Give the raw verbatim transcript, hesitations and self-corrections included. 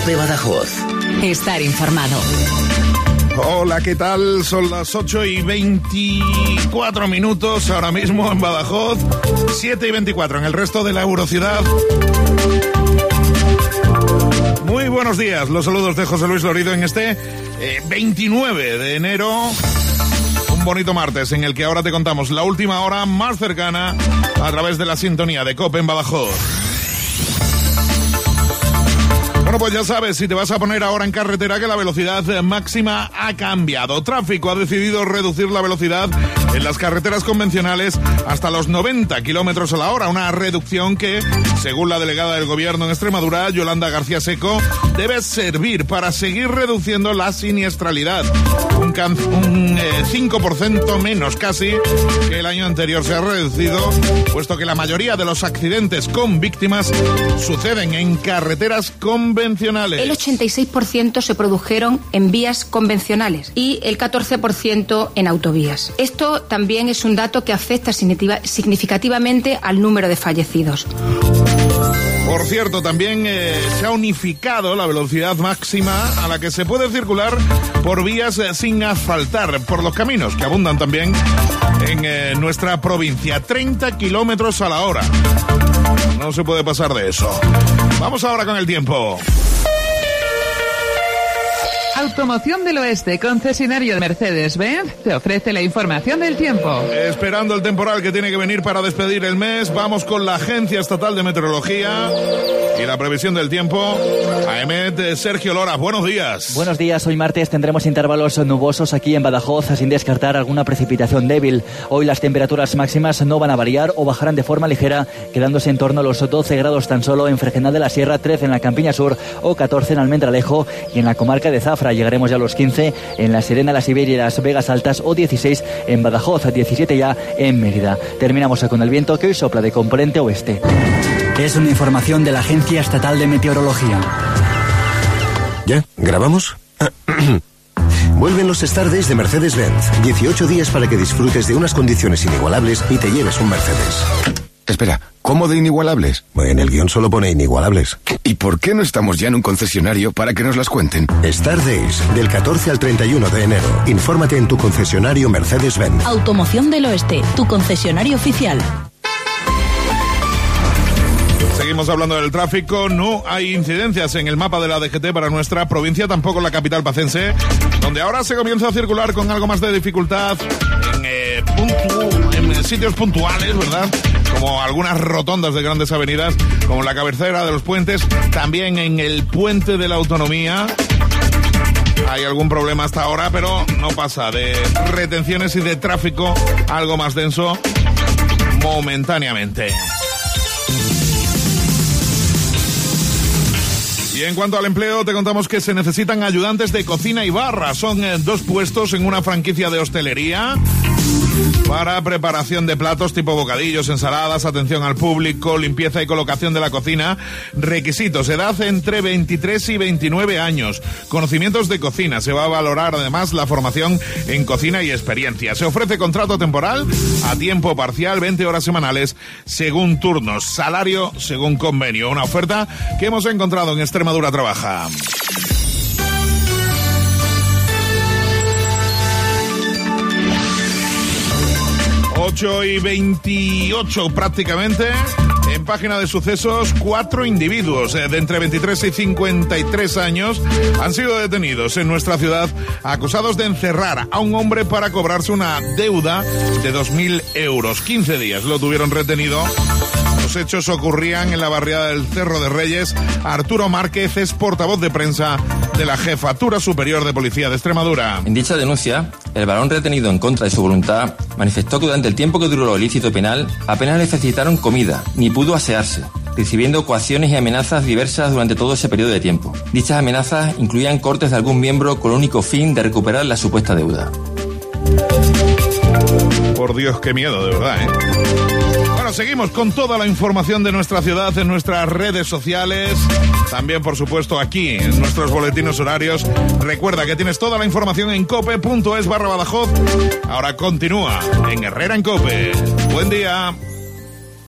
COPE Badajoz. Estar informado. Hola, ¿qué tal? Son las ocho y veinticuatro minutos ahora mismo en Badajoz, siete y veinticuatro en el resto de la Eurociudad. Muy buenos días, los saludos de José Luis Lorido en este eh, veintinueve de enero, un bonito martes en el que ahora te contamos la última hora más cercana a través de la sintonía de COPE en Badajoz. Bueno, pues ya sabes, si te vas a poner ahora en carretera, que la velocidad máxima ha cambiado. Tráfico ha decidido reducir la velocidad en las carreteras convencionales hasta los noventa kilómetros a la hora, una reducción que, según la delegada del Gobierno en Extremadura, Yolanda García Seco, debe servir para seguir reduciendo la siniestralidad. Un, can- un eh, cinco por ciento menos casi que el año anterior se ha reducido, puesto que la mayoría de los accidentes con víctimas suceden en carreteras convencionales. El ochenta y seis por ciento se produjeron en vías convencionales y el catorce por ciento en autovías. Esto también es un dato que afecta significativamente al número de fallecidos. Por cierto, también eh, se ha unificado la velocidad máxima a la que se puede circular por vías eh, sin asfaltar, por los caminos que abundan también en eh, nuestra provincia. treinta kilómetros a la hora. No se puede pasar de eso. Vamos ahora con el tiempo. Automoción del Oeste, concesionario de Mercedes-Benz, te ofrece la información del tiempo. Esperando el temporal que tiene que venir para despedir el mes, vamos con la Agencia Estatal de Meteorología y la previsión del tiempo. A E M E T, Sergio Lora, buenos días. Buenos días, hoy martes tendremos intervalos nubosos aquí en Badajoz, sin descartar alguna precipitación débil. Hoy las temperaturas máximas no van a variar o bajarán de forma ligera, quedándose en torno a los doce grados tan solo en Fregenal de la Sierra, trece en la Campiña Sur o catorce en Almendralejo y en la comarca de Zafra. Llegaremos ya a los quince en la Serena, la Siberia y las Vegas Altas o dieciséis en Badajoz, diecisiete ya en Mérida. Terminamos con el viento que hoy sopla de componente oeste. Es una información de la Agencia Estatal de Meteorología. ¿Ya? ¿Grabamos? Vuelven los Star Days de Mercedes-Benz. dieciocho días para que disfrutes de unas condiciones inigualables y te lleves un Mercedes. Espera, ¿cómo de inigualables? En el guión solo pone inigualables. ¿Y por qué no estamos ya en un concesionario para que nos las cuenten? Star Days, del catorce al treinta y uno de enero. Infórmate en tu concesionario Mercedes-Benz. Automoción del Oeste, tu concesionario oficial. Seguimos hablando del tráfico. No hay incidencias en el mapa de la D G T para nuestra provincia, tampoco en la capital pacense, donde ahora se comienza a circular con algo más de dificultad en, eh, puntu- en sitios puntuales, ¿verdad? Como algunas rotondas de grandes avenidas, como la cabecera de los puentes, también en el puente de la Autonomía. Hay algún problema hasta ahora, pero no pasa de retenciones y de tráfico algo más denso momentáneamente. Y en cuanto al empleo, te contamos que se necesitan ayudantes de cocina y barra. Son eh, dos puestos en una franquicia de hostelería para preparación de platos tipo bocadillos, ensaladas, atención al público, limpieza y colocación de la cocina. Requisitos: edad entre veintitrés y veintinueve años. Conocimientos de cocina. Se va a valorar además la formación en cocina y experiencia. Se ofrece contrato temporal a tiempo parcial, veinte horas semanales según turnos. Salario según convenio. Una oferta que hemos encontrado en Extremadura Trabaja. ocho y veintiocho prácticamente. En página de sucesos, cuatro individuos de entre veintitrés y cincuenta y tres años han sido detenidos en nuestra ciudad, acusados de encerrar a un hombre para cobrarse una deuda de dos mil euros. quince días lo tuvieron retenido. Los hechos ocurrían en la barriada del Cerro de Reyes. Arturo Márquez es portavoz de prensa de la Jefatura Superior de Policía de Extremadura. En dicha denuncia, el varón retenido en contra de su voluntad manifestó que durante el tiempo que duró el ilícito penal apenas le facilitaron comida, ni pudo asearse, recibiendo coacciones y amenazas diversas durante todo ese periodo de tiempo. Dichas amenazas incluían cortes de algún miembro con el único fin de recuperar la supuesta deuda. Por Dios, qué miedo, de verdad, ¿eh? Bueno, seguimos con toda la información de nuestra ciudad en nuestras redes sociales, también por supuesto aquí en nuestros boletines horarios. Recuerda que tienes toda la información en cope punto es barra Badajoz. Ahora continúa en Herrera en Cope. Buen día.